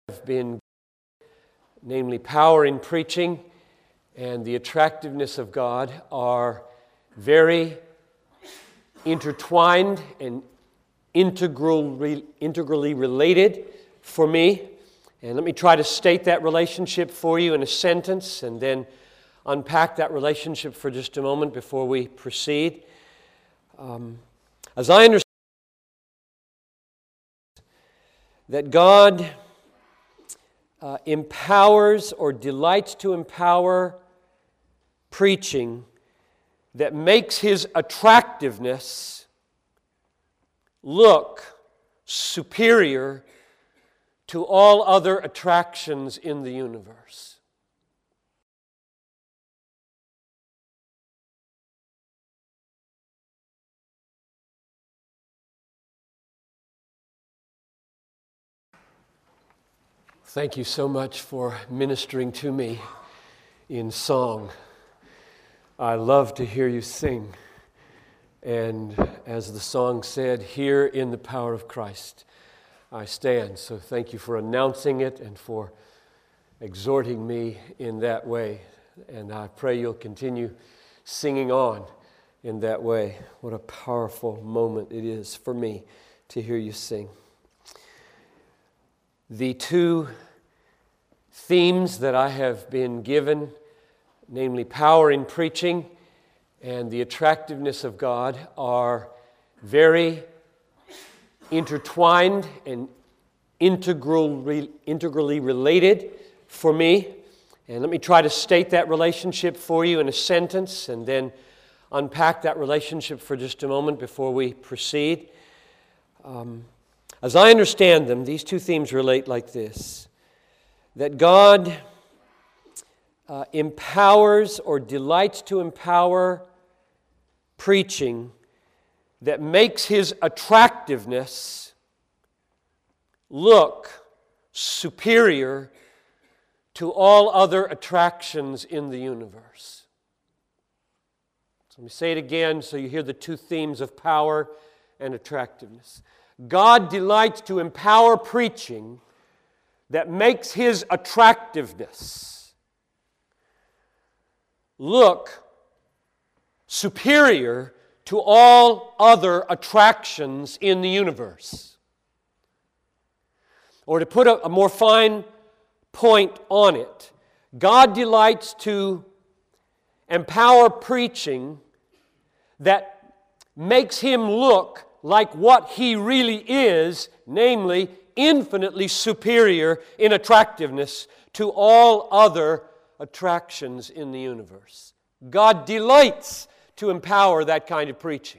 Have been, namely power in preaching and the attractiveness of God, are very intertwined and integrally related for me. And let me try to state that relationship for you in a sentence and then unpack that relationship for just a moment before we proceed. As I understand that God empowers or delights to empower preaching that makes His attractiveness look superior to all other attractions in the universe. Thank you so much for ministering to me in song. I love to hear you sing. And as the song said, here in the power of Christ I stand. So thank you for announcing it and for exhorting me in that way. And I pray you'll continue singing on in that way. What a powerful moment it is for me to hear you sing. The two themes that I have been given, namely power in preaching and the attractiveness of God, are very intertwined and integrally related for me. And let me try to state that relationship for you in a sentence and then unpack that relationship for just a moment before we proceed. As I understand them, these two themes relate like this: that God empowers or delights to empower preaching that makes His attractiveness look superior to all other attractions in the universe. So let me say it again so you hear the two themes of power and attractiveness. God delights to empower preaching that makes His attractiveness look superior to all other attractions in the universe. Or to put a more fine point on it, God delights to empower preaching that makes Him look like what He really is, namely infinitely superior in attractiveness to all other attractions in the universe. God delights to empower that kind of preaching.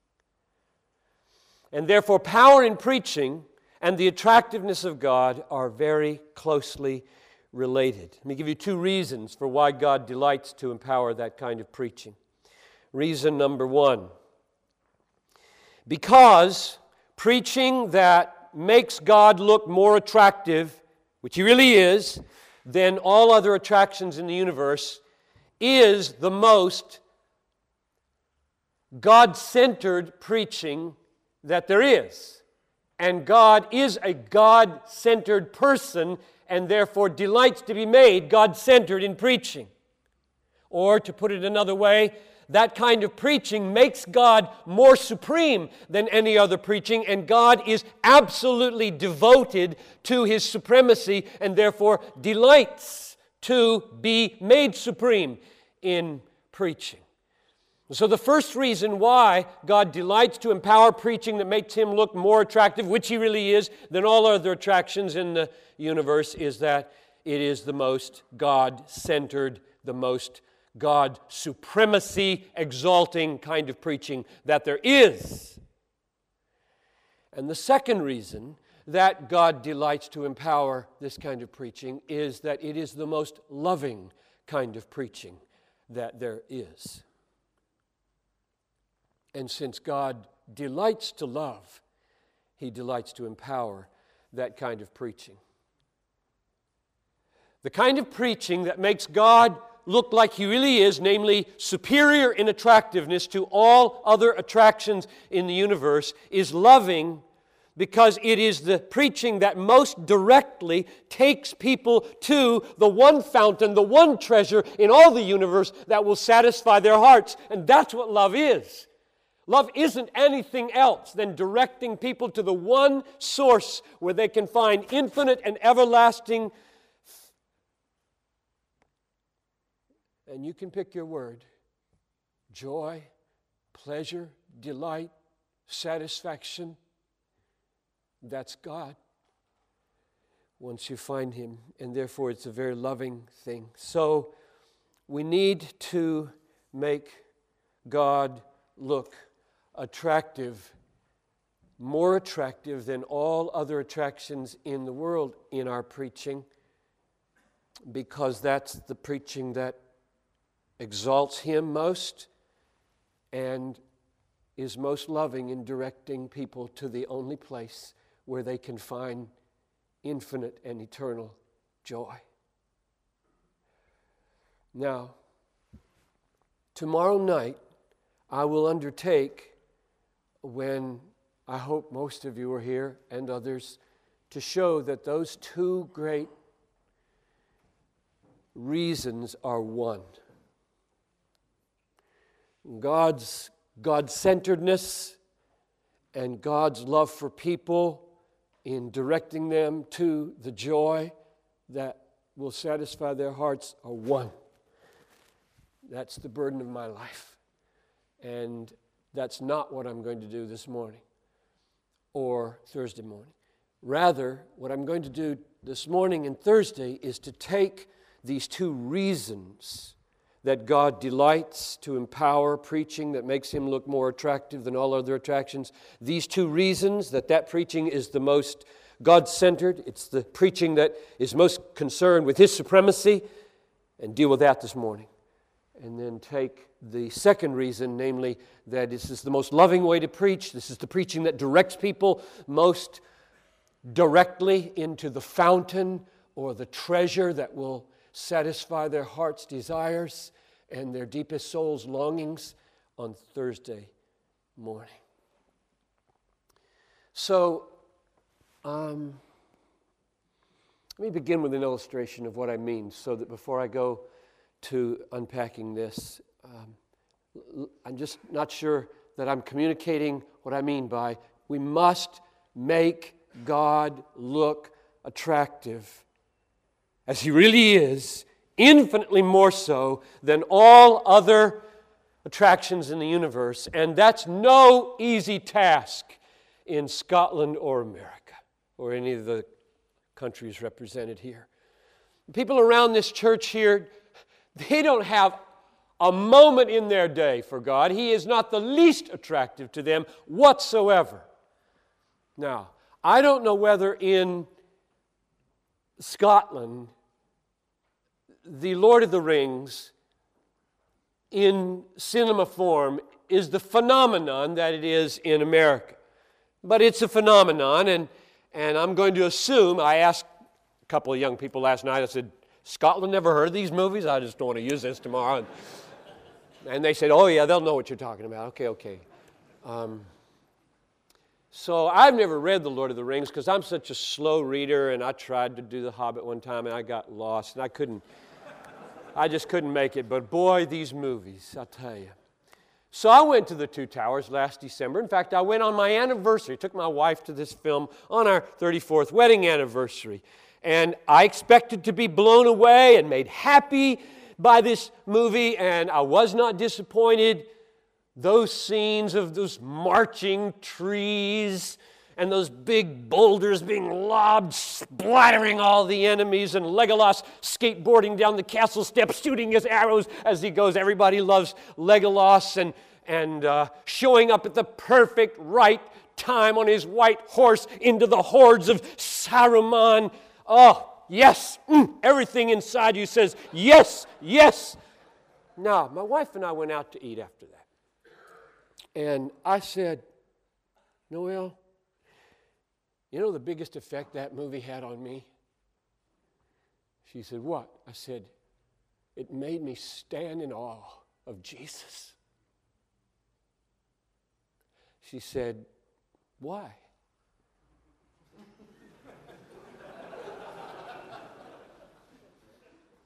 And therefore, power in preaching and the attractiveness of God are very closely related. Let me give you two reasons for why God delights to empower that kind of preaching. Reason number one: because preaching that makes God look more attractive, which He really is, than all other attractions in the universe, is the most God-centered preaching that there is. And God is a God-centered person and therefore delights to be made God-centered in preaching. Or, to put it another way, that kind of preaching makes God more supreme than any other preaching, and God is absolutely devoted to His supremacy and therefore delights to be made supreme in preaching. So the first reason why God delights to empower preaching that makes Him look more attractive, which He really is, than all other attractions in the universe, is that it is the most God-centered, the most God supremacy exalting kind of preaching that there is. And the second reason that God delights to empower this kind of preaching is that it is the most loving kind of preaching that there is. And since God delights to love, He delights to empower that kind of preaching. The kind of preaching that makes God look like He really is, namely superior in attractiveness to all other attractions in the universe, is loving because it is the preaching that most directly takes people to the one fountain, the one treasure in all the universe that will satisfy their hearts. And that's what love is. Love isn't anything else than directing people to the one source where they can find infinite and everlasting. And you can pick your word: joy, pleasure, delight, satisfaction. That's God once you find Him, and therefore it's a very loving thing. So we need to make God look attractive, more attractive than all other attractions in the world in our preaching, because that's the preaching that exalts Him most and is most loving in directing people to the only place where they can find infinite and eternal joy. Now, tomorrow night, I will undertake, when I hope most of you are here and others, to show that those two great reasons are one. God's God-centeredness and God's love for people in directing them to the joy that will satisfy their hearts are one. That's the burden of my life. And that's not what I'm going to do this morning or Thursday morning. Rather, what I'm going to do this morning and Thursday is to take these two reasons that God delights to empower preaching that makes Him look more attractive than all other attractions. These two reasons that preaching is the most God-centered, it's the preaching that is most concerned with His supremacy, and deal with that this morning. And then take the second reason, namely that this is the most loving way to preach. This is the preaching that directs people most directly into the fountain or the treasure that will satisfy their heart's desires and their deepest soul's longings on Thursday morning. So, let me begin with an illustration of what I mean, so that before I go to unpacking this, I'm just not sure that I'm communicating what I mean by we must make God look attractive, as He really is, infinitely more so than all other attractions in the universe. And that's no easy task in Scotland or America or any of the countries represented here. People around this church here, they don't have a moment in their day for God. He is not the least attractive to them whatsoever. Now, I don't know whether in Scotland, the Lord of the Rings in cinema form is the phenomenon that it is in America. But it's a phenomenon, and I'm going to assume, I asked a couple of young people last night, I said, Scotland never heard of these movies? I just don't want to use this tomorrow. And they said, oh yeah, they'll know what you're talking about. Okay. So I've never read The Lord of the Rings because I'm such a slow reader, and I tried to do The Hobbit one time and I got lost and I just couldn't make it. But boy, these movies, I'll tell you. So I went to the Two Towers last December. In fact, I went on my anniversary. Took my wife to this film on our 34th wedding anniversary. And I expected to be blown away and made happy by this movie, and I was not disappointed. Those scenes of those marching trees and those big boulders being lobbed, splattering all the enemies, and Legolas skateboarding down the castle steps, shooting his arrows as he goes. Everybody loves Legolas, and showing up at the perfect right time on his white horse into the hordes of Saruman. Oh, yes, everything inside you says, yes, yes. Now, my wife and I went out to eat after that. And I said, Noelle, you know the biggest effect that movie had on me? She said, what? I said, it made me stand in awe of Jesus. She said, why?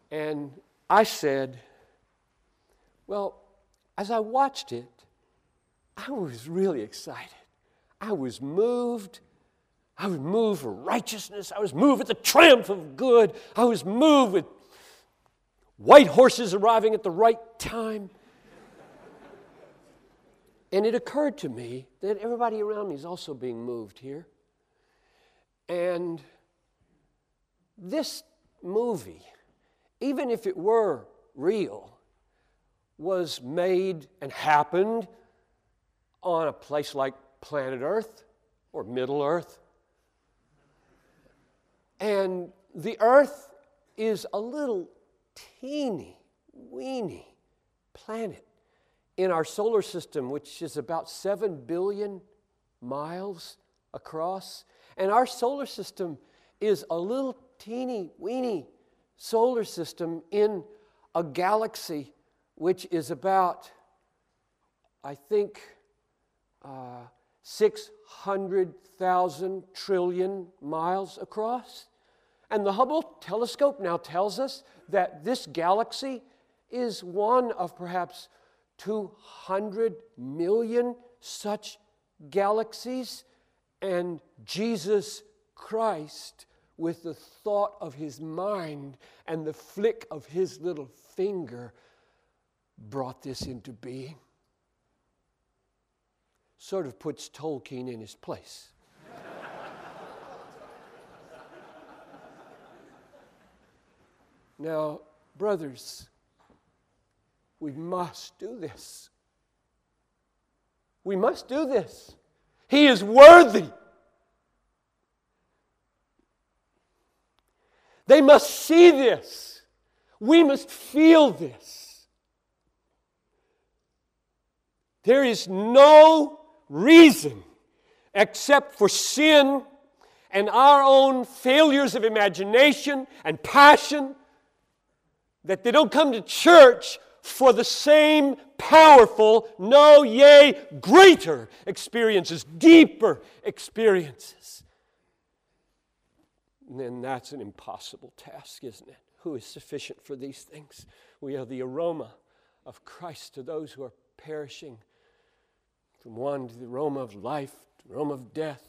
And I said, well, as I watched it, I was really excited. I was moved. I was moved for righteousness. I was moved with the triumph of good. I was moved with white horses arriving at the right time. And it occurred to me that everybody around me is also being moved here. And this movie, even if it were real, was made and happened on a place like planet Earth or Middle Earth. And the Earth is a little teeny, weeny planet in our solar system, which is about 7 billion miles across. And our solar system is a little teeny, weeny solar system in a galaxy which is about, I think, 600,000 trillion miles across. And the Hubble telescope now tells us that this galaxy is one of perhaps 200 million such galaxies. And Jesus Christ, with the thought of his mind and the flick of his little finger, brought this into being. Sort of puts Tolkien in his place. Now, brothers, we must do this. We must do this. He is worthy. They must see this. We must feel this. There is no reason except for sin and our own failures of imagination and passion that they don't come to church for the same powerful, no, yea, greater experiences, deeper experiences. And then that's an impossible task, isn't it? Who is sufficient for these things? We are the aroma of Christ to those who are perishing. From one to the aroma of life, to the aroma of death.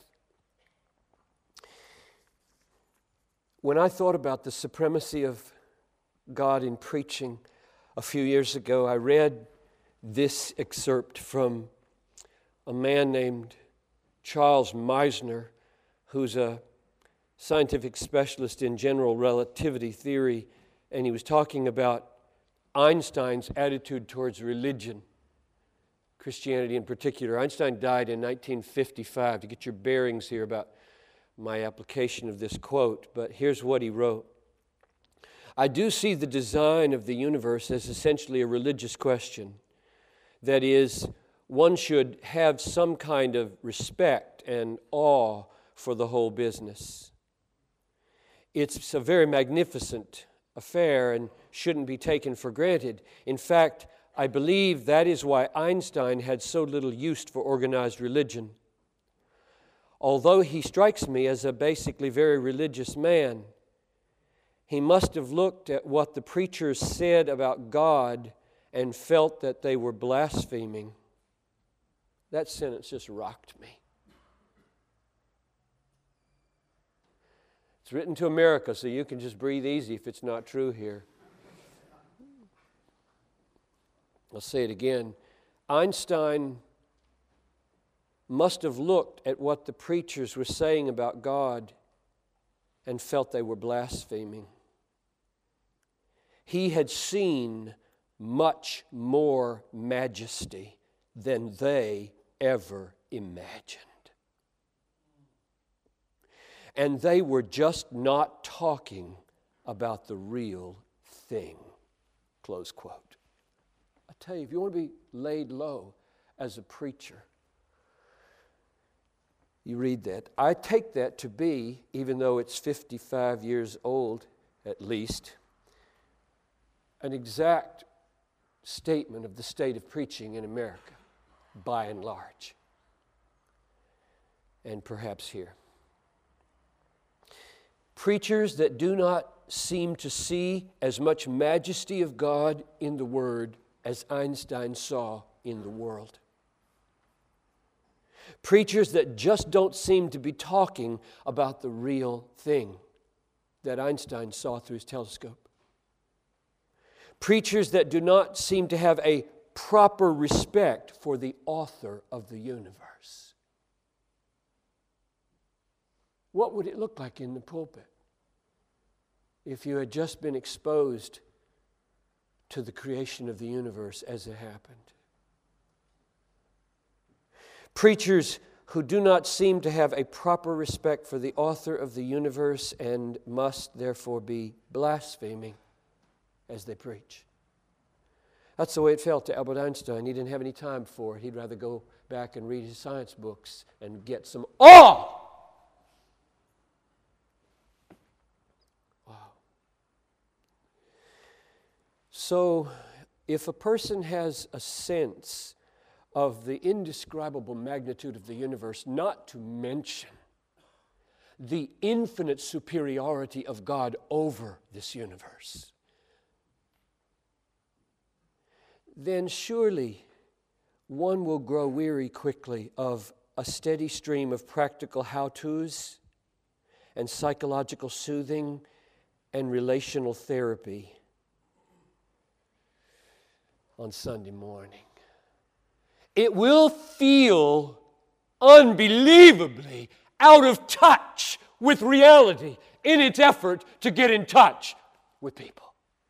When I thought about the supremacy of God in preaching a few years ago, I read this excerpt from a man named Charles Meisner, who's a scientific specialist in general relativity theory, and he was talking about Einstein's attitude towards religion, Christianity in particular. Einstein died in 1955, to get your bearings here about my application of this quote, but here's what he wrote. I do see the design of the universe as essentially a religious question. That is, one should have some kind of respect and awe for the whole business. It's a very magnificent affair and shouldn't be taken for granted. In fact, I believe that is why Einstein had so little use for organized religion. Although he strikes me as a basically very religious man, he must have looked at what the preachers said about God and felt that they were blaspheming. That sentence just rocked me. It's written to America, so you can just breathe easy if it's not true here. I'll say it again. Einstein must have looked at what the preachers were saying about God and felt they were blaspheming. He had seen much more majesty than they ever imagined. And they were just not talking about the real thing. Close quote. I tell you, if you want to be laid low as a preacher, you read that. I take that to be, even though it's 55 years old at least, an exact statement of the state of preaching in America, by and large, and perhaps here. Preachers that do not seem to see as much majesty of God in the Word as Einstein saw in the world. Preachers that just don't seem to be talking about the real thing that Einstein saw through his telescope. Preachers that do not seem to have a proper respect for the author of the universe. What would it look like in the pulpit if you had just been exposed to the creation of the universe as it happened? Preachers who do not seem to have a proper respect for the author of the universe and must therefore be blaspheming as they preach. That's the way it felt to Albert Einstein. He didn't have any time for it. He'd rather go back and read his science books and get some awe. Wow. So, if a person has a sense of the indescribable magnitude of the universe, not to mention the infinite superiority of God over this universe, then surely one will grow weary quickly of a steady stream of practical how-tos and psychological soothing and relational therapy on Sunday morning. It will feel unbelievably out of touch with reality in its effort to get in touch with people.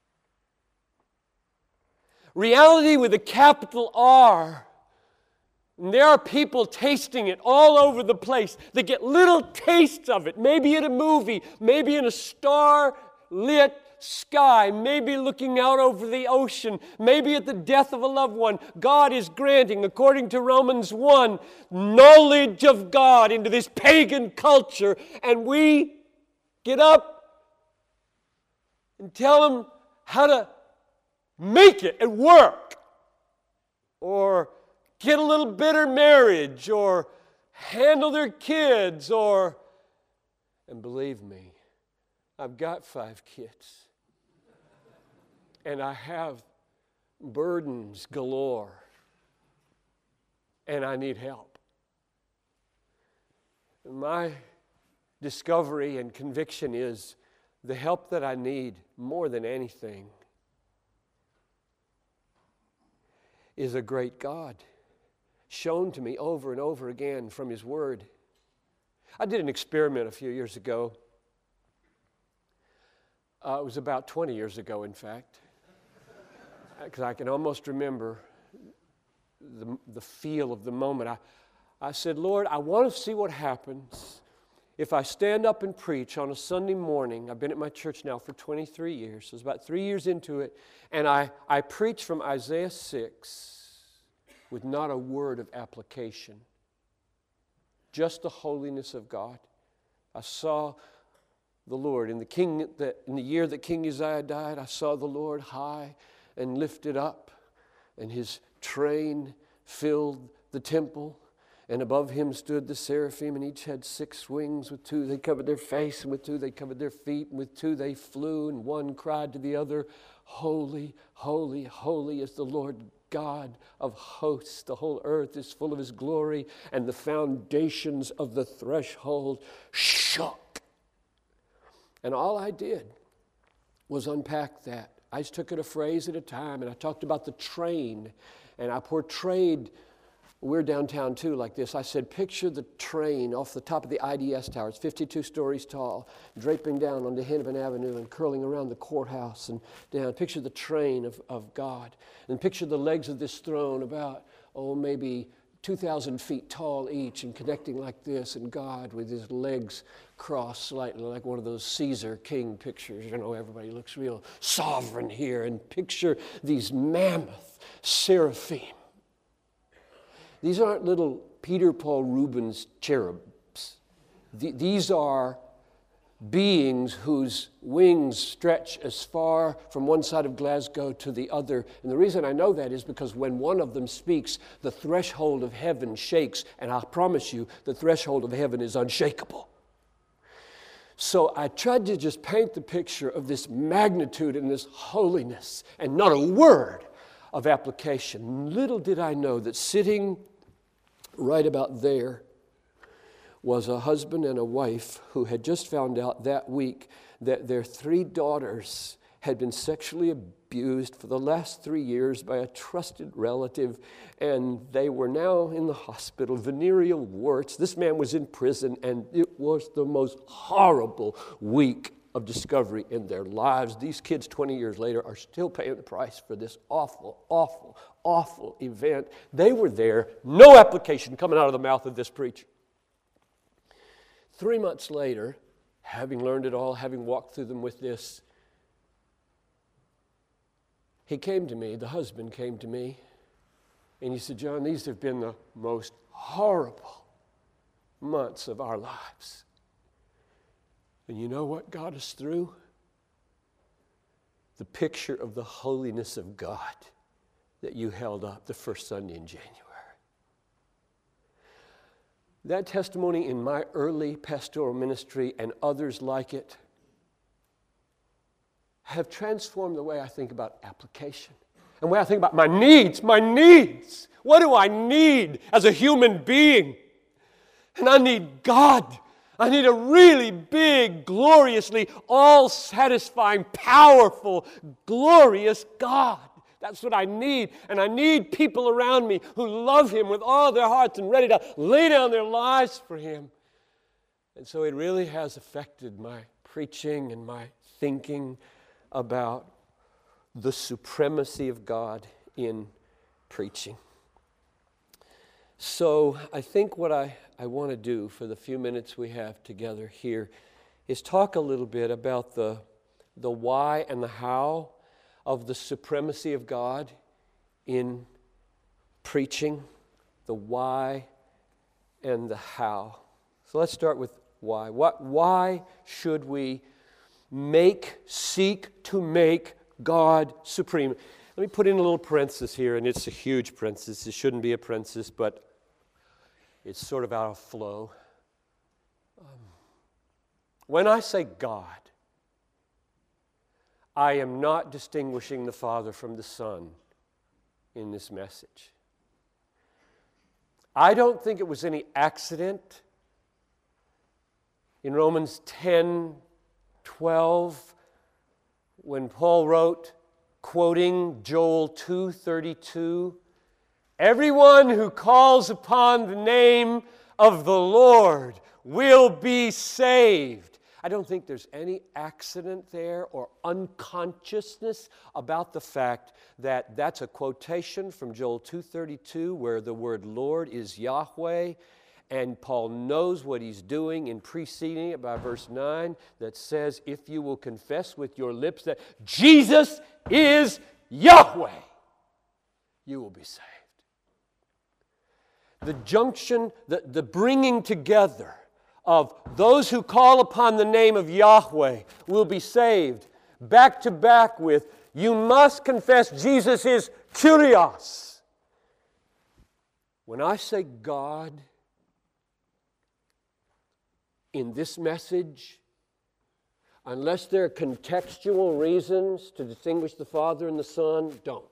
Reality with a capital R. And there are people tasting it all over the place. They get little tastes of it, maybe in a movie, maybe in a star-lit sky, maybe looking out over the ocean, maybe at the death of a loved one. God is granting, according to Romans 1, knowledge of God into this pagan culture, and we get up and tell them how to make it at work, or get a little better marriage, or handle their kids, and believe me, I've got 5 kids. And I have burdens galore. And I need help. My discovery and conviction is the help that I need more than anything is a great God, shown to me over and over again from His Word. I did an experiment a few years ago. It was about 20 years ago, in fact, because I can almost remember the feel of the moment. I said, Lord, I want to see what happens if I stand up and preach on a Sunday morning. I've been at my church now for 23 years, so it's about 3 years into it, and I preach from Isaiah 6 with not a word of application, just the holiness of God. I saw the Lord. In the year that King Uzziah died, I saw the Lord high and lifted up, and His train filled the temple, and above Him stood the seraphim, and each had 6 wings. With 2 they covered their face, and with 2 they covered their feet, and with 2 they flew, and one cried to the other, Holy, holy, holy is the Lord God of hosts. The whole earth is full of His glory, and the foundations of the threshold shook. And all I did was unpack that. I just took it a phrase at a time, and I talked about the train, and I portrayed, we're downtown too like this. I said, picture the train off the top of the IDS tower. It's 52 stories tall, draping down onto Hennepin Avenue and curling around the courthouse and down. Picture the train of God, and picture the legs of this throne about, maybe 2,000 feet tall each, and connecting like this, and God with His legs crossed slightly like one of those Caesar king pictures. Everybody looks real sovereign here. And picture these mammoth seraphim. These aren't little Peter Paul Rubens cherubs. These are beings whose wings stretch as far from one side of Glasgow to the other. And the reason I know that is because when one of them speaks, the threshold of heaven shakes, and I promise you, the threshold of heaven is unshakable. So I tried to just paint the picture of this magnitude and this holiness, and not a word of application. Little did I know that sitting right about there was a husband and a wife who had just found out that week that their 3 daughters had been sexually abused for the last 3 years by a trusted relative, and they were now in the hospital, venereal warts. This man was in prison, and it was the most horrible week of discovery in their lives. These kids 20 years later are still paying the price for this awful, awful, awful event. They were there, no application coming out of the mouth of this preacher. 3 months later, having learned it all, having walked through them with this, he came to me, the husband came to me, and he said, John, these have been the most horrible months of our lives. And you know what got us through? The picture of the holiness of God that you held up the first Sunday in January. That testimony in my early pastoral ministry and others like it have transformed the way I think about application and the way I think about my needs. My needs. What do I need as a human being? And I need God. I need a really big, gloriously, all-satisfying, powerful, glorious God. That's what I need. And I need people around me who love Him with all their hearts and ready to lay down their lives for Him. And so it really has affected my preaching and my thinking about the supremacy of God in preaching. So I think what I want to do for the few minutes we have together here is talk a little bit about the why and the how of the supremacy of God in preaching, the why and the how. So let's start with why. Why should we seek to make God supreme? Let me put in a little parenthesis here, and it's a huge parenthesis. It shouldn't be a parenthesis, but it's sort of out of flow. When I say God, I am not distinguishing the Father from the Son in this message. I don't think it was any accident in Romans 10:12 when Paul wrote, quoting Joel 2:32, everyone who calls upon the name of the Lord will be saved. I don't think there's any accident there or unconsciousness about the fact that that's a quotation from Joel 2:32 where the word Lord is Yahweh, and Paul knows what he's doing in preceding it by verse 9 that says, if you will confess with your lips that Jesus is Yahweh, you will be saved. The junction, the bringing together of those who call upon the name of Yahweh will be saved, back to back with, you must confess Jesus is Kyrios. When I say God in this message, unless there are contextual reasons to distinguish the Father and the Son, don't.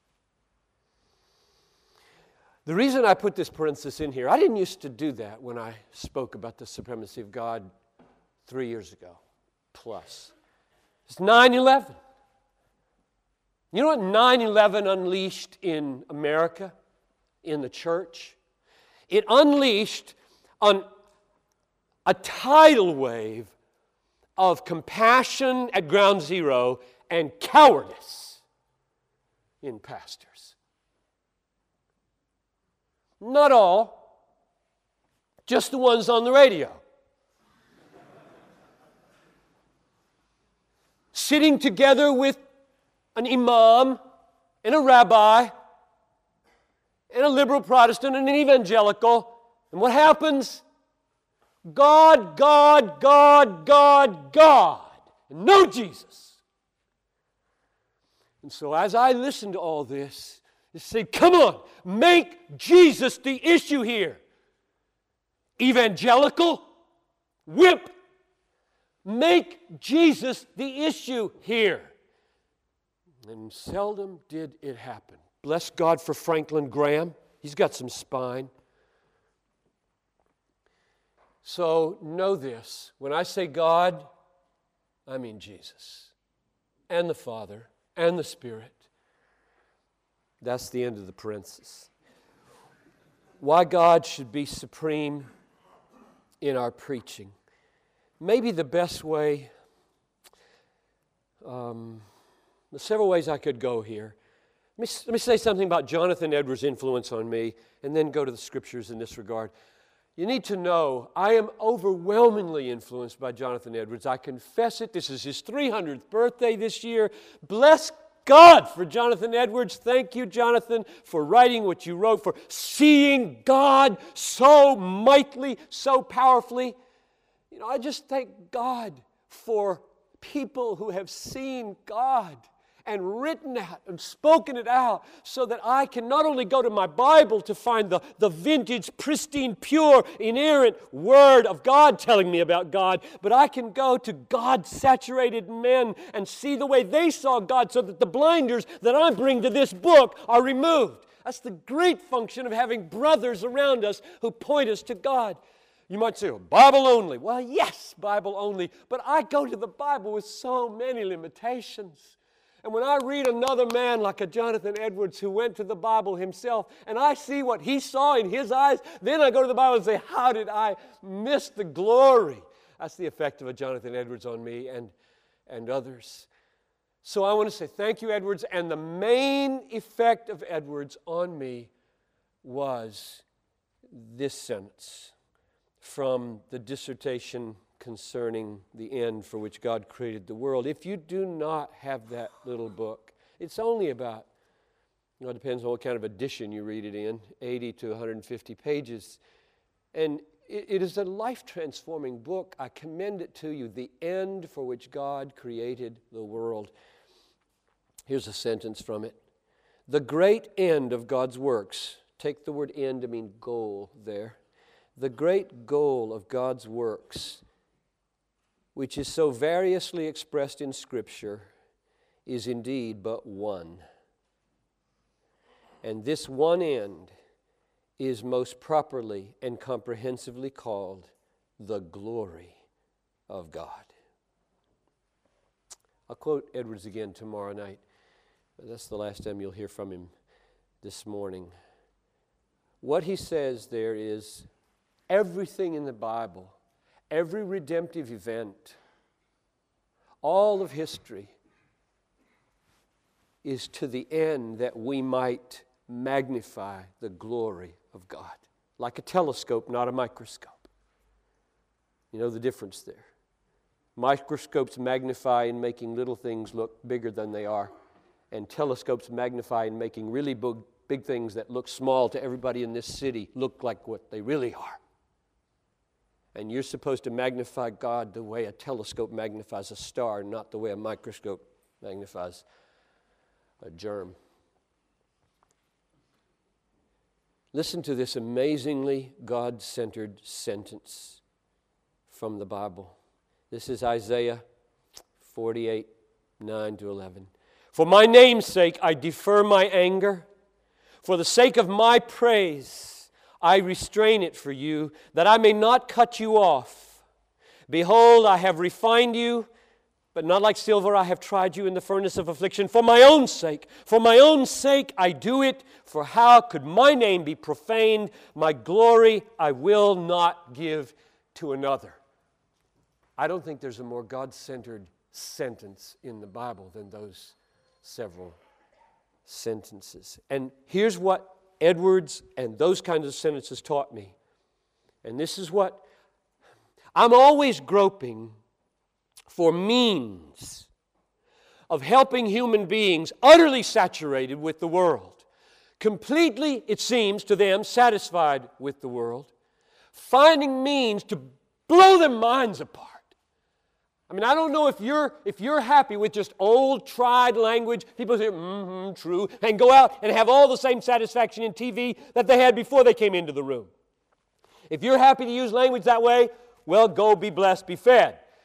The reason I put this parenthesis in here, I didn't used to do that when I spoke about the supremacy of God 3 years ago plus. It's 9/11. You know what 9/11 unleashed in America, in the church? It unleashed on a tidal wave of compassion at ground zero and cowardice in pastors. Not all, just the ones on the radio. Sitting together with an imam and a rabbi and a liberal Protestant and an evangelical. And what happens? God, God, God, God, God. And no Jesus. And so as I listen to all this, they say, come on, make Jesus the issue here. Evangelical, wimp. make Jesus the issue here. And seldom did it happen. Bless God for Franklin Graham. He's got some spine. So know this. When I say God, I mean Jesus and the Father and the Spirit. That's the end of the parenthesis. Why God should be supreme in our preaching. Maybe the best way, there's several ways I could go here. Let me say something about Jonathan Edwards' influence on me, and then go to the Scriptures in this regard. You need to know, I am overwhelmingly influenced by Jonathan Edwards. I confess it. This is his 300th birthday this year. Bless God for Jonathan Edwards. Thank you, Jonathan, for writing what you wrote, for seeing God so mightily, so powerfully. You know, I just thank God for people who have seen God and written out and spoken it out, so that I can not only go to my Bible to find the vintage, pristine, pure, inerrant Word of God telling me about God, but I can go to God-saturated men and see the way they saw God, so that the blinders that I bring to this book are removed. That's the great function of having brothers around us who point us to God. You might say, Bible only. Well, yes, Bible only, but I go to the Bible with so many limitations. And when I read another man like a Jonathan Edwards who went to the Bible himself, and I see what he saw in his eyes, then I go to the Bible and say, how did I miss the glory? That's the effect of a Jonathan Edwards on me and others. So I want to say thank you, Edwards. And the main effect of Edwards on me was this sentence from the dissertation concerning the end for which God created the world. If you do not have that little book, it's only about, it depends on what kind of edition you read it in, 80 to 150 pages. And it is a life-transforming book. I commend it to you, The End for Which God Created the World. Here's a sentence from it. The great end of God's works, take the word end to mean goal there. The great goal of God's works, which is so variously expressed in Scripture, is indeed but one. And this one end is most properly and comprehensively called the glory of God. I'll quote Edwards again tomorrow night. That's the last time you'll hear from him this morning. What he says there is everything in the Bible, every redemptive event, all of history is to the end that we might magnify the glory of God. Like a telescope, not a microscope. You know the difference there. Microscopes magnify in making little things look bigger than they are, and telescopes magnify in making really big things that look small to everybody in this city look like what they really are. And you're supposed to magnify God the way a telescope magnifies a star, not the way a microscope magnifies a germ. Listen to this amazingly God-centered sentence from the Bible. This is Isaiah 48, 9 to 11. For my name's sake I defer my anger. For the sake of my praise I restrain it for you, that I may not cut you off. Behold, I have refined you, but not like silver. I have tried you in the furnace of affliction. For my own sake I do it. For how could my name be profaned? My glory I will not give to another. I don't think there's a more God-centered sentence in the Bible than those several sentences. And here's what Edwards and those kinds of sentences taught me. And this is what I'm always groping for means of helping human beings utterly saturated with the world, completely, it seems to them, satisfied with the world, finding means to blow their minds apart. I mean, I don't know if you're happy with just old, tried language. People say, true, and go out and have all the same satisfaction in TV that they had before they came into the room. If you're happy to use language that way, well, go be blessed, be fed.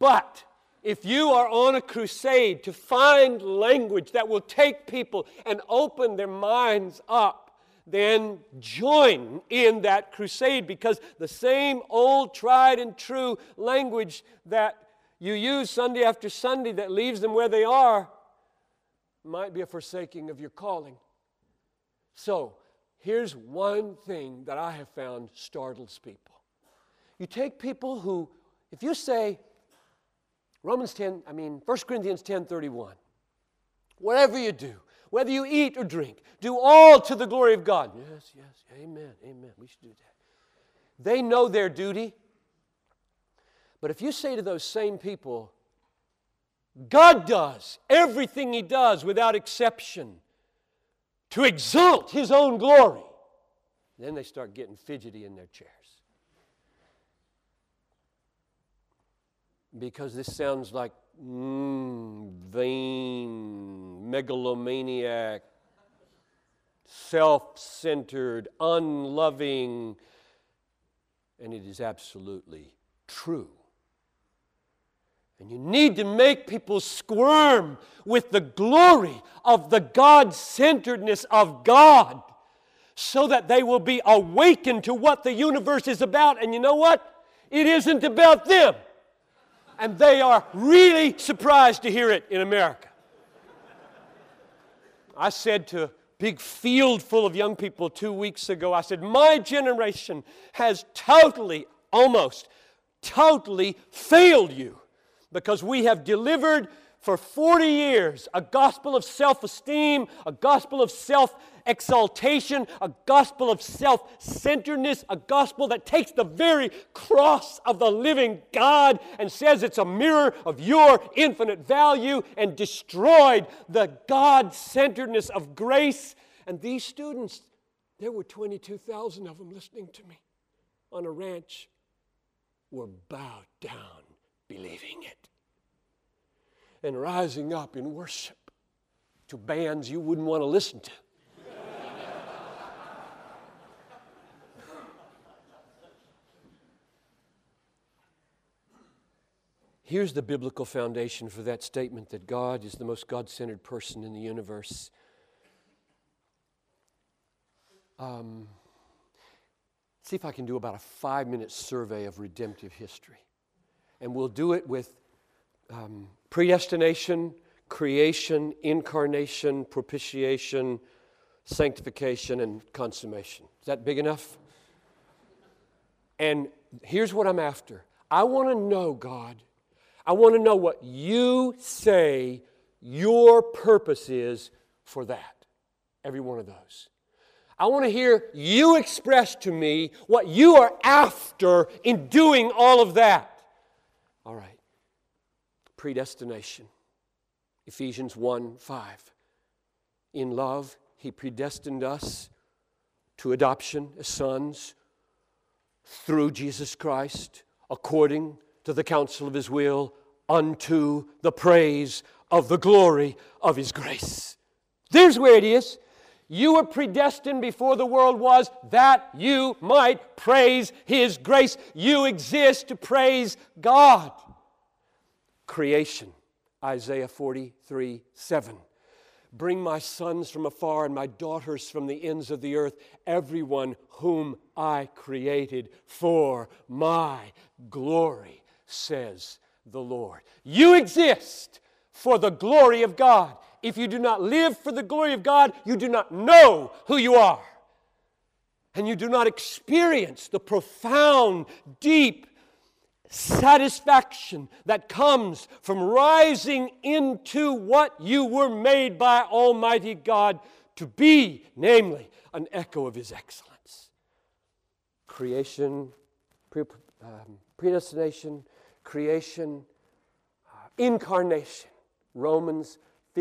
But if you are on a crusade to find language that will take people and open their minds up, then join in that crusade, because the same old tried and true language that you use Sunday after Sunday that leaves them where they are might be a forsaking of your calling. So, here's one thing that I have found startles people. You take people who, if you say, 1 Corinthians 10:31, whatever you do, whether you eat or drink, do all to the glory of God. Yes, amen, we should do that. They know their duty. But if you say to those same people, God does everything He does without exception to exalt His own glory, then they start getting fidgety in their chairs. Because this sounds like vain, megalomaniac, self-centered, unloving, and it is absolutely true. And you need to make people squirm with the glory of the God-centeredness of God, so that they will be awakened to what the universe is about. And you know what? It isn't about them. And they are really surprised to hear it in America. I said to a big field full of young people 2 weeks ago, I said, my generation has almost totally failed you, because we have delivered for 40 years a gospel of self-esteem, a gospel of self-exaltation, a gospel of self-centeredness, a gospel that takes the very cross of the living God and says it's a mirror of your infinite value, and destroyed the God-centeredness of grace. And these students, there were 22,000 of them listening to me on a ranch, were bowed down believing it and rising up in worship to bands you wouldn't want to listen to. Here's the biblical foundation for that statement that God is the most God-centered person in the universe. See if I can do about a 5-minute survey of redemptive history. And we'll do it with predestination, creation, incarnation, propitiation, sanctification, and consummation. Is that big enough? And here's what I'm after. I want to know, God, I want to know what you say your purpose is for that. Every one of those. I want to hear you express to me what you are after in doing all of that. All right. Predestination. Ephesians 1:5. In love, He predestined us to adoption as sons through Jesus Christ, according to the counsel of His will, unto the praise of the glory of His grace. There's where it is. You were predestined before the world was, that you might praise His grace. You exist to praise God. Creation, Isaiah 43:7. Bring my sons from afar and my daughters from the ends of the earth, everyone whom I created for my glory, says the Lord. You exist for the glory of God. If you do not live for the glory of God, you do not know who you are. And you do not experience the profound, deep satisfaction that comes from rising into what you were made by Almighty God to be, namely, an echo of His excellence. Creation, predestination, creation, incarnation. Romans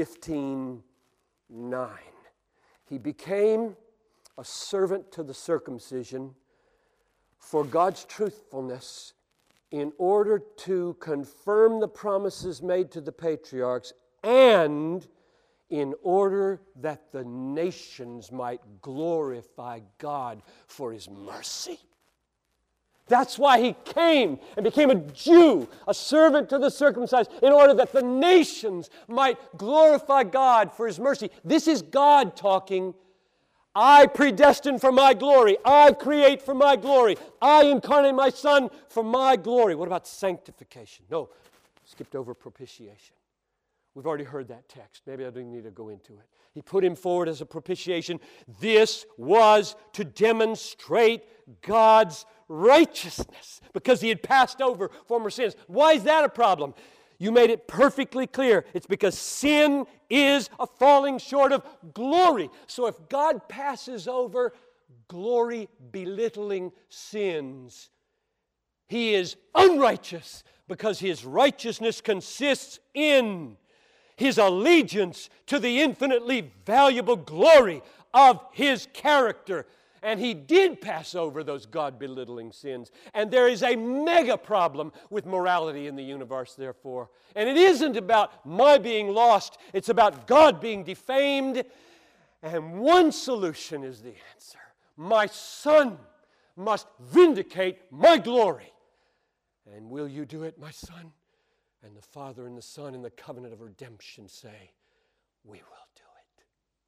15:9. He became a servant to the circumcision for God's truthfulness, in order to confirm the promises made to the patriarchs, and in order that the nations might glorify God for His mercy. That's why He came and became a Jew, a servant to the circumcised, in order that the nations might glorify God for His mercy. This is God talking. I predestined for my glory. I create for my glory. I incarnate my Son for my glory. What about sanctification? No, skipped over propitiation. We've already heard that text. Maybe I don't need to go into it. He put Him forward as a propitiation. This was to demonstrate God's righteousness because He had passed over former sins. Why is that a problem? You made it perfectly clear. It's because sin is a falling short of glory. So if God passes over glory belittling sins, He is unrighteous because His righteousness consists in His allegiance to the infinitely valuable glory of His character. And He did pass over those God-belittling sins. And there is a mega problem with morality in the universe, therefore. And it isn't about my being lost. It's about God being defamed. And one solution is the answer. My Son must vindicate my glory. And will you do it, my Son? And the Father and the Son in the covenant of redemption say, we will do it.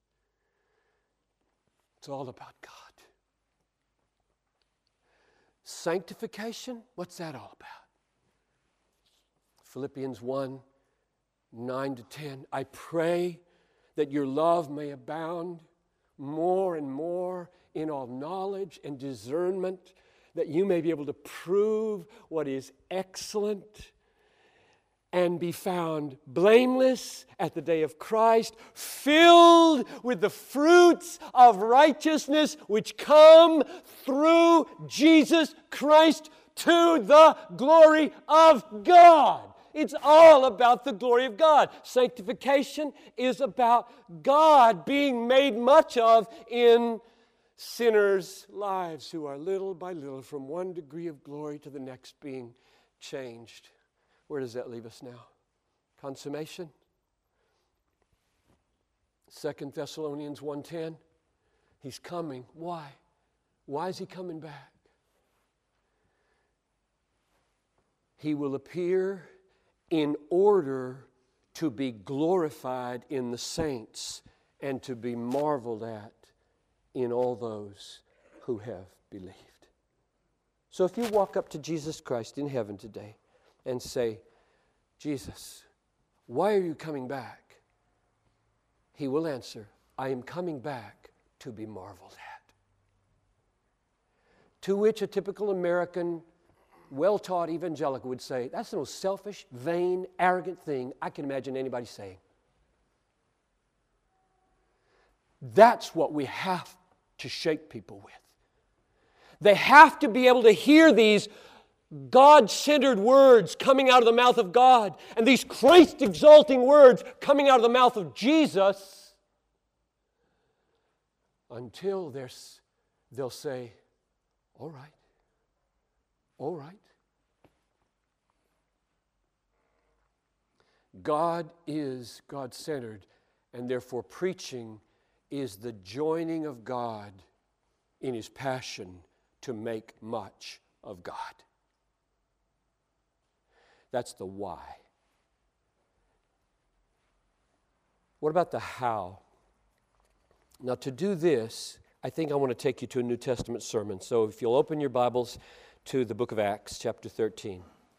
It's all about God. Sanctification, what's that all about? Philippians 1, 9 to 10. I pray that your love may abound more and more in all knowledge and discernment, that you may be able to prove what is excellent and be found blameless at the day of Christ, filled with the fruits of righteousness which come through Jesus Christ to the glory of God. It's all about the glory of God. Sanctification is about God being made much of in sinners' lives who are little by little from one degree of glory to the next being changed. Where does that leave us now? Consummation. 2 Thessalonians 1:10. He's coming. Why? Why is He coming back? He will appear in order to be glorified in the saints and to be marveled at in all those who have believed. So if you walk up to Jesus Christ in heaven today and say, Jesus, why are you coming back? He will answer, I am coming back to be marveled at. To which a typical American, well-taught evangelical would say, that's the most selfish, vain, arrogant thing I can imagine anybody saying. That's what we have to shake people with. They have to be able to hear these God-centered words coming out of the mouth of God and these Christ-exalting words coming out of the mouth of Jesus until they'll say, all right, all right. God is God-centered, and therefore preaching is the joining of God in His passion to make much of God. That's the why. What about the how? Now, to do this, I think I want to take you to a New Testament sermon. So if you'll open your Bibles to the book of Acts, chapter 13.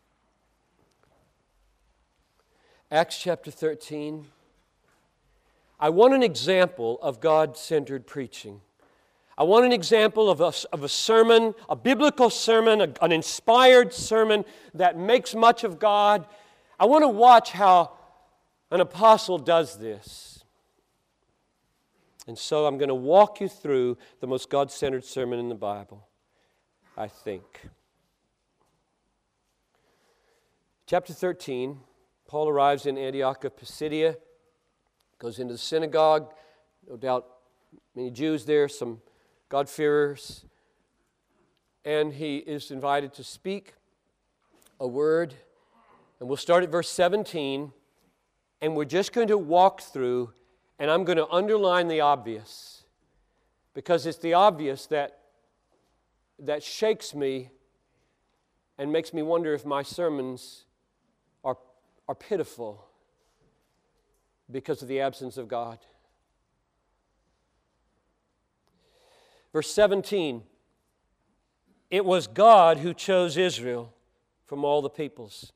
Acts chapter 13. I want an example of God-centered preaching. I want an example of a sermon, a biblical sermon, an inspired sermon that makes much of God. I want to watch how an apostle does this. And so I'm going to walk you through the most God-centered sermon in the Bible, I think. Chapter 13, Paul arrives in Antioch of Pisidia, goes into the synagogue, no doubt many Jews there, some God-fearers, and he is invited to speak a word. And we'll start at verse 17, and we're just going to walk through, and I'm going to underline the obvious, because it's the obvious that shakes me and makes me wonder if my sermons are pitiful because of the absence of God. Verse 17, it was God who chose Israel from all the peoples.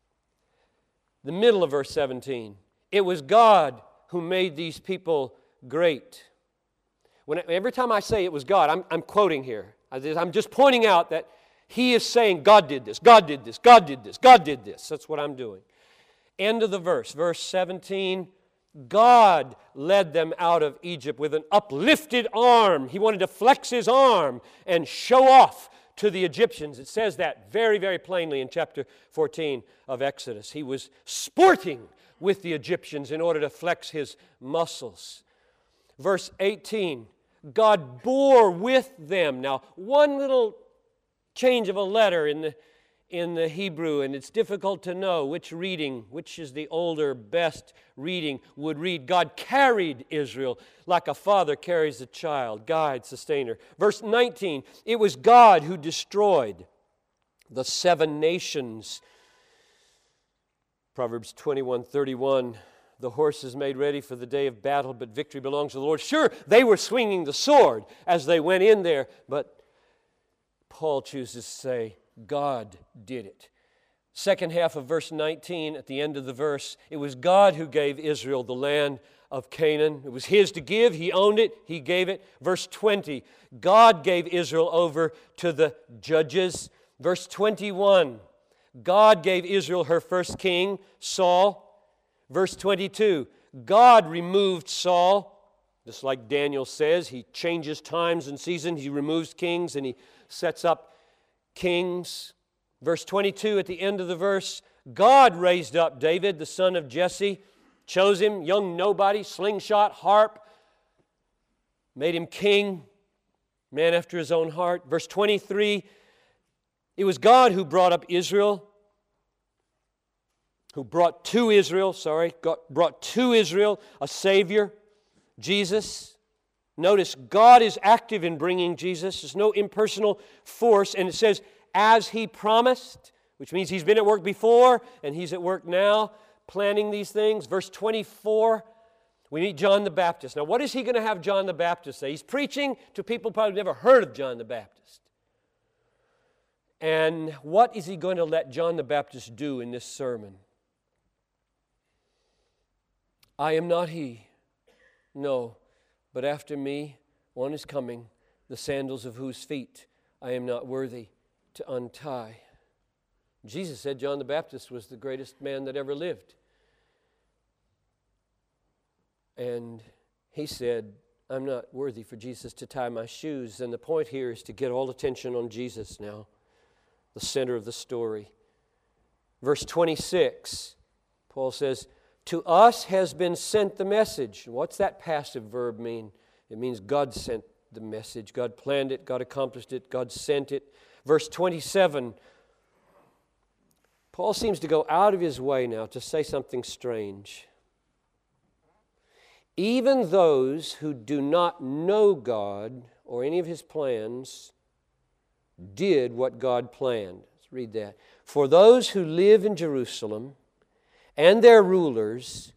The middle of verse 17, it was God who made these people great. Every time I say it was God, I'm quoting here. I'm just pointing out that he is saying God did this, God did this, God did this, God did this. That's what I'm doing. End of the verse, verse 17, God led them out of Egypt with an uplifted arm. He wanted to flex his arm and show off to the Egyptians. It says that very, very plainly in chapter 14 of Exodus. He was sporting with the Egyptians in order to flex his muscles. Verse 18, God bore with them. Now, one little change of a letter in the Hebrew, and it's difficult to know which is the older, best reading, would read, God carried Israel like a father carries a child, guide, sustainer. Verse 19, it was God who destroyed the 7 nations. Proverbs 21:31, the horse is made ready for the day of battle, but victory belongs to the Lord. Sure, they were swinging the sword as they went in there, but Paul chooses to say, God did it. Second half of verse 19, at the end of the verse, it was God who gave Israel the land of Canaan. It was his to give. He owned it. He gave it. Verse 20, God gave Israel over to the judges. Verse 21, God gave Israel her first king, Saul. Verse 22, God removed Saul. Just like Daniel says, he changes times and seasons. He removes kings and he sets up kings. Verse 22, at the end of the verse, God raised up David, the son of Jesse, chose him, young nobody, slingshot, harp, made him king, man after his own heart. Verse 23, it was God who brought to Israel a Savior, Jesus. Notice, God is active in bringing Jesus. There's no impersonal force. And it says, as he promised, which means he's been at work before and he's at work now, planning these things. Verse 24, we meet John the Baptist. Now, what is he going to have John the Baptist say? He's preaching to people who probably never heard of John the Baptist. And what is he going to let John the Baptist do in this sermon? I am not he. No. But after me, one is coming, the sandals of whose feet I am not worthy to untie. Jesus said John the Baptist was the greatest man that ever lived. And he said, I'm not worthy for Jesus to tie my shoes. And the point here is to get all attention on Jesus now, the center of the story. Verse 26, Paul says, to us has been sent the message. What's that passive verb mean? It means God sent the message. God planned it. God accomplished it. God sent it. Verse 27, Paul seems to go out of his way now to say something strange. Even those who do not know God or any of his plans did what God planned. Let's read that. For those who live in Jerusalem and their rulers,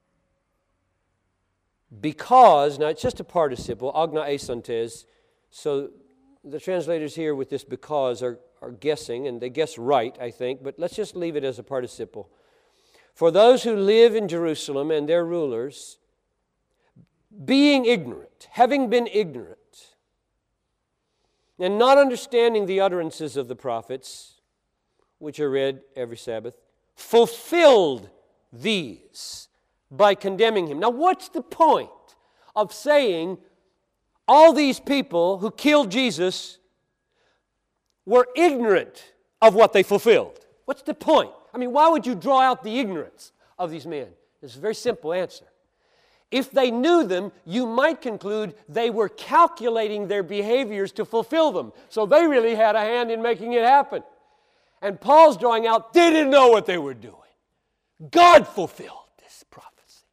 because, now it's just a participle, agna esantes, so the translators here with this because are guessing, and they guess right, I think, but let's just leave it as a participle. For those who live in Jerusalem and their rulers, being ignorant, having been ignorant, and not understanding the utterances of the prophets, which are read every Sabbath, fulfilled these by condemning him. Now, what's the point of saying all these people who killed Jesus were ignorant of what they fulfilled? What's the point? I mean, why would you draw out the ignorance of these men? There's a very simple answer. If they knew them, you might conclude they were calculating their behaviors to fulfill them. So they really had a hand in making it happen. And Paul's drawing out, they didn't know what they were doing. God fulfilled this prophecy.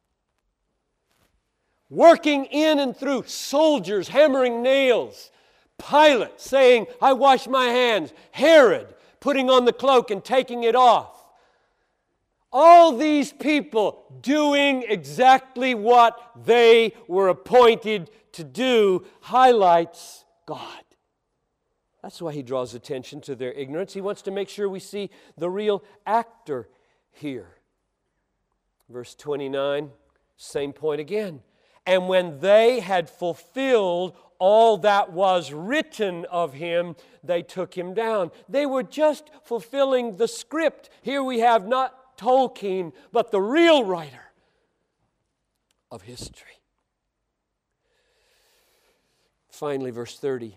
Working in and through soldiers hammering nails, Pilate saying, I wash my hands, Herod, putting on the cloak and taking it off. All these people doing exactly what they were appointed to do highlights God. That's why he draws attention to their ignorance. He wants to make sure we see the real actor here. Verse 29, same point again. And when they had fulfilled all that was written of him, they took him down. They were just fulfilling the script. Here we have not Tolkien, but the real writer of history. Finally, verse 30.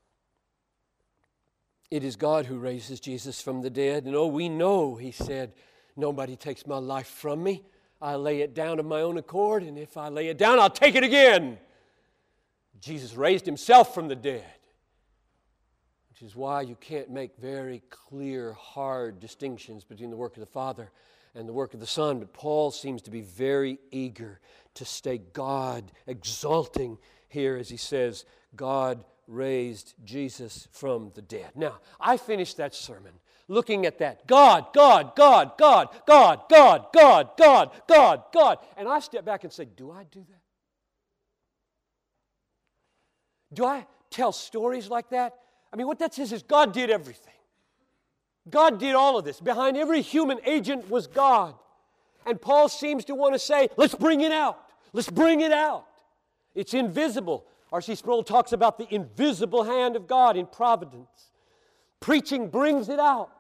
It is God who raises Jesus from the dead. And oh, we know, he said, nobody takes my life from me. I lay it down of my own accord, and if I lay it down, I'll take it again. Jesus raised himself from the dead, which is why you can't make very clear, hard distinctions between the work of the Father and the work of the Son. But Paul seems to be very eager to state God exalting here as he says, God raised Jesus from the dead. Now, I finished that sermon looking at that. God, God, God, God, God, God, God, God, God, God. And I step back and say, do I do that? Do I tell stories like that? I mean, what that says is God did everything. God did all of this. Behind every human agent was God. And Paul seems to want to say, let's bring it out. Let's bring it out. It's invisible. R.C. Sproul talks about the invisible hand of God in providence. Preaching brings it out.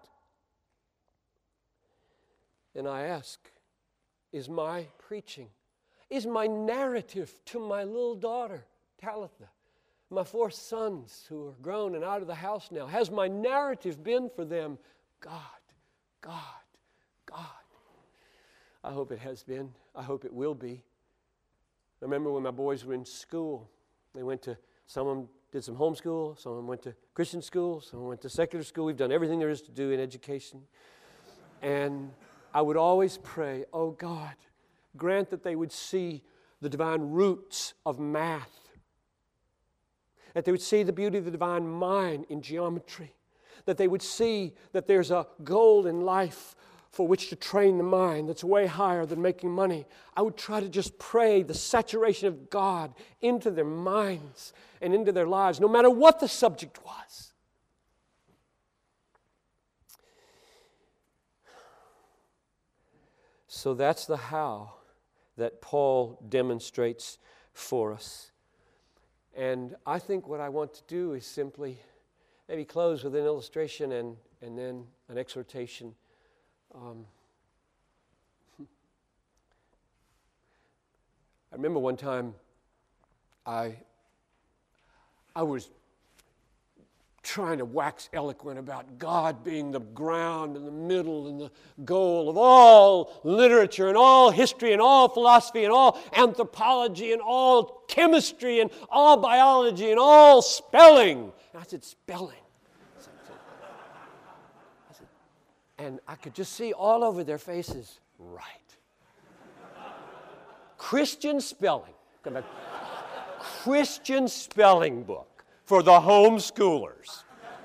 And I ask, is my preaching, is my narrative to my little daughter, Talitha, my 4 sons who are grown and out of the house now, has my narrative been for them, God, God, God? I hope it has been. I hope it will be. I remember when my boys were in school, they went to, some of them did some homeschool, some of them went to Christian school, some of them went to secular school. We've done everything there is to do in education. And I would always pray, oh God, grant that they would see the divine roots of math, that they would see the beauty of the divine mind in geometry, that they would see that there's a goal in life for which to train the mind that's way higher than making money. I would try to just pray the saturation of God into their minds and into their lives, no matter what the subject was. So that's the how that Paul demonstrates for us. And I think what I want to do is simply maybe close with an illustration and then an exhortation. I remember one time I was trying to wax eloquent about God being the ground and the middle and the goal of all literature and all history and all philosophy and all anthropology and all chemistry and all biology and all spelling. And I said, spelling. And I could just see all over their faces, right. Christian spelling. Christian spelling book for the homeschoolers.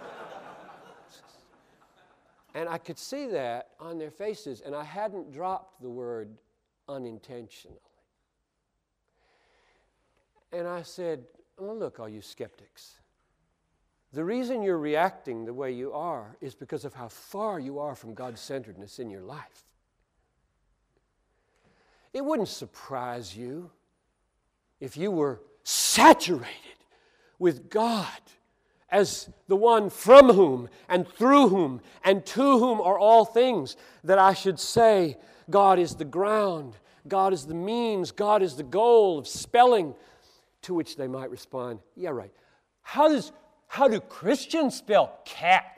And I could see that on their faces, and I hadn't dropped the word unintentionally. And I said, oh, look, all you skeptics. The reason you're reacting the way you are is because of how far you are from God-centeredness in your life. It wouldn't surprise you if you were saturated with God as the one from whom and through whom and to whom are all things, that I should say God is the ground, God is the means, God is the goal of spelling, to which they might respond, yeah, right. How do Christians spell cat?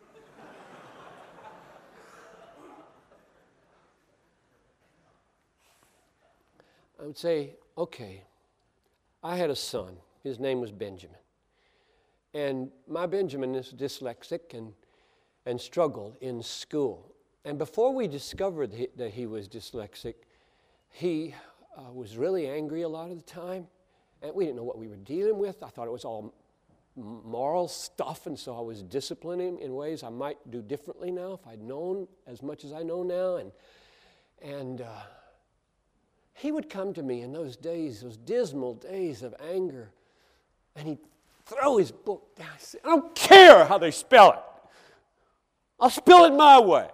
I would say, okay, I had a son. His name was Benjamin. And my Benjamin is dyslexic and struggled in school. And before we discovered that he was dyslexic, he was really angry a lot of the time. And we didn't know what we were dealing with. I thought it was all moral stuff, and so I was disciplining him in ways I might do differently now if I'd known as much as I know now. And he would come to me in those days, those dismal days of anger, and he'd throw his book down. He'd say, I don't care how they spell it. I'll spell it my way.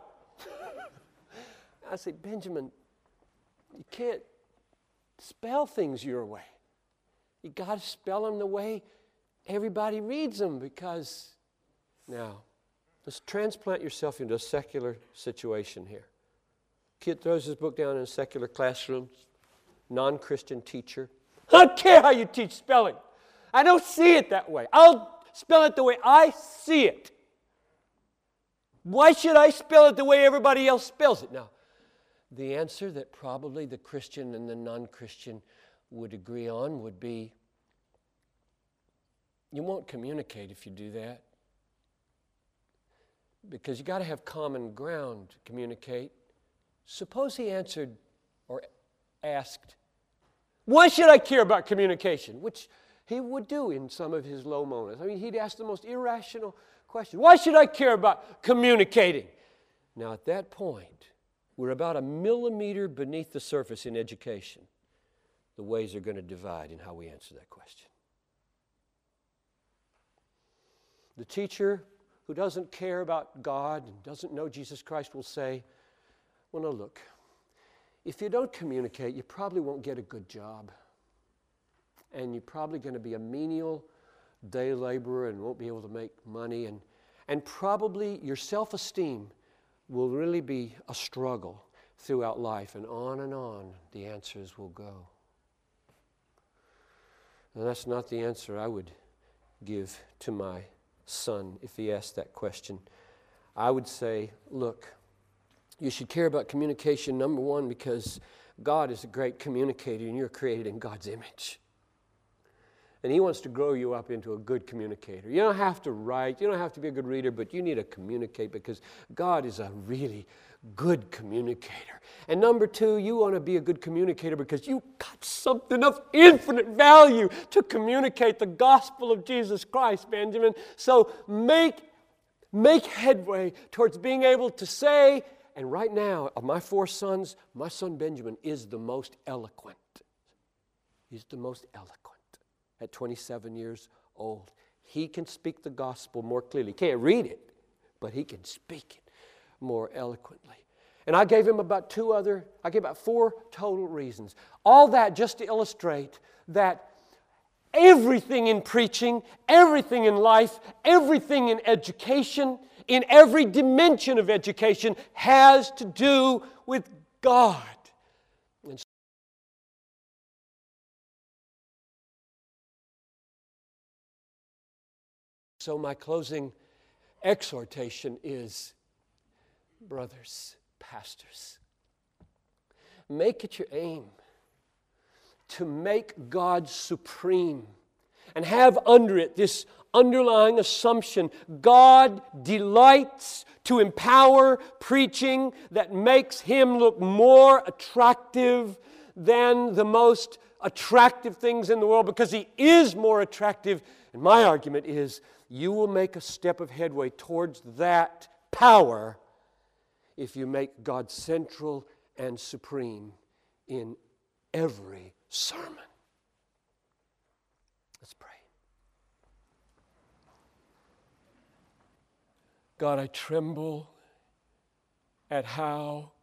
I say, Benjamin, you can't spell things your way. You got to spell them the way everybody reads them, because now, let's transplant yourself into a secular situation here. Kid throws his book down in a secular classroom, non-Christian teacher. I don't care how you teach spelling. I don't see it that way. I'll spell it the way I see it. Why should I spell it the way everybody else spells it? Now, the answer that probably the Christian and the non-Christian would agree on would be, you won't communicate if you do that. Because you got to have common ground to communicate. Suppose he answered or asked, why should I care about communication? Which he would do in some of his low moments. I mean, he'd ask the most irrational question. Why should I care about communicating? Now, at that point, we're about a millimeter beneath the surface in education. The ways are going to divide in how we answer that question. The teacher who doesn't care about God and doesn't know Jesus Christ will say, well, no, look, if you don't communicate, you probably won't get a good job. And you're probably going to be a menial day laborer and won't be able to make money. And probably your self-esteem will really be a struggle throughout life. And on the answers will go. And that's not the answer I would give to my son if he asked that question. I would say, look, you should care about communication, number one, because God is a great communicator and you're created in God's image. And He wants to grow you up into a good communicator. You don't have to write, you don't have to be a good reader, but you need to communicate because God is a really good communicator. And number two, you want to be a good communicator because you got something of infinite value to communicate the gospel of Jesus Christ, Benjamin. So make headway towards being able to say, and right now, of my four sons, my son Benjamin is the most eloquent. He's the most eloquent. At 27 years old, he can speak the gospel more clearly. He can't read it, but he can speak it more eloquently. And I gave him about four total reasons. All that just to illustrate that everything in preaching, everything in life, everything in education, in every dimension of education has to do with God. And so my closing exhortation is, brothers, pastors, make it your aim to make God supreme and have under it this underlying assumption: God delights to empower preaching that makes Him look more attractive than the most attractive things in the world, because He is more attractive. And my argument is, you will make a step of headway towards that power if you make God central and supreme in every sermon. Let's pray. God, I tremble at how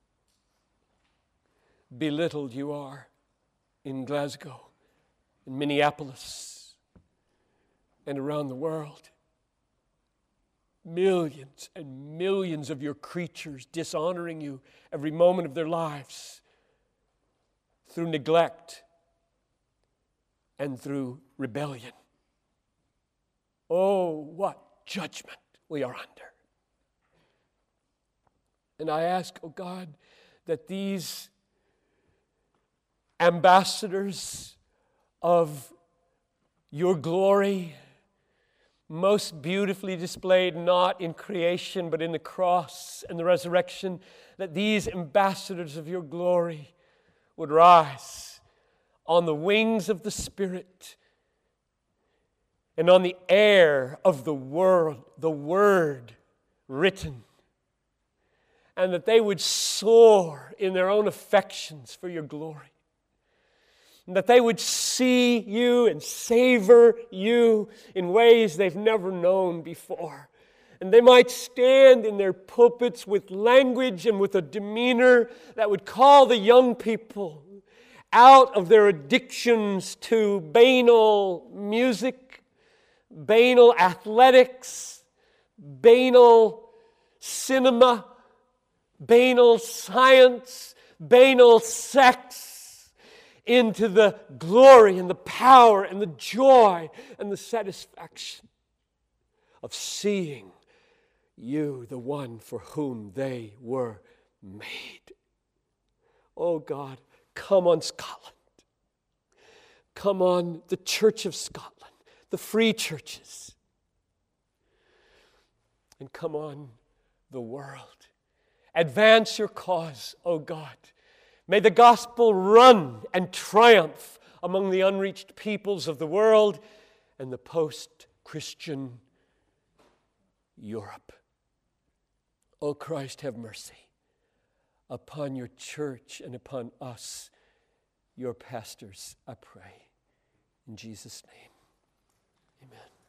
belittled you are in Glasgow, in Minneapolis, and around the world. Millions and millions of your creatures dishonoring you every moment of their lives through neglect and through rebellion. Oh, what judgment we are under. And I ask, oh God, that these ambassadors of your glory, most beautifully displayed not in creation but in the cross and the resurrection, that these ambassadors of your glory would rise on the wings of the Spirit and on the air of the world, the Word written, and that they would soar in their own affections for your glory, and that they would see you and savor you in ways they've never known before. And they might stand in their pulpits with language and with a demeanor that would call the young people out of their addictions to banal music, banal athletics, banal cinema, banal science, banal sex, into the glory and the power and the joy and the satisfaction of seeing you, the one for whom they were made. Oh God, come on Scotland. Come on the Church of Scotland, the free churches. And come on the world. Advance your cause, oh God. May the gospel run and triumph among the unreached peoples of the world and the post-Christian Europe. O Christ, have mercy upon your church and upon us, your pastors, I pray. In Jesus' name, amen.